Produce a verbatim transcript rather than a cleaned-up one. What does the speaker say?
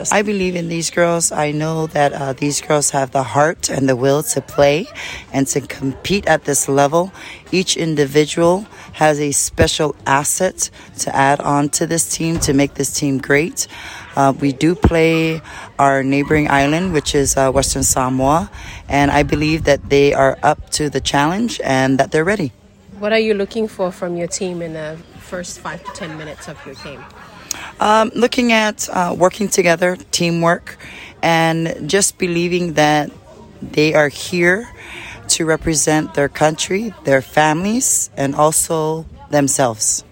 I believe in these girls. I know that uh, these girls have the heart and the will to play and to compete at this level. Each individual has a special asset to add on to this team to make this team great. Uh, we do play our neighboring island, which is uh, Western Samoa, and I believe that they are up to the challenge and that they're ready. What are you looking for from your team in the first five to ten minutes of your game? Um, looking at uh, working together, teamwork, and just believing that they are here to represent their country, their families, and also themselves.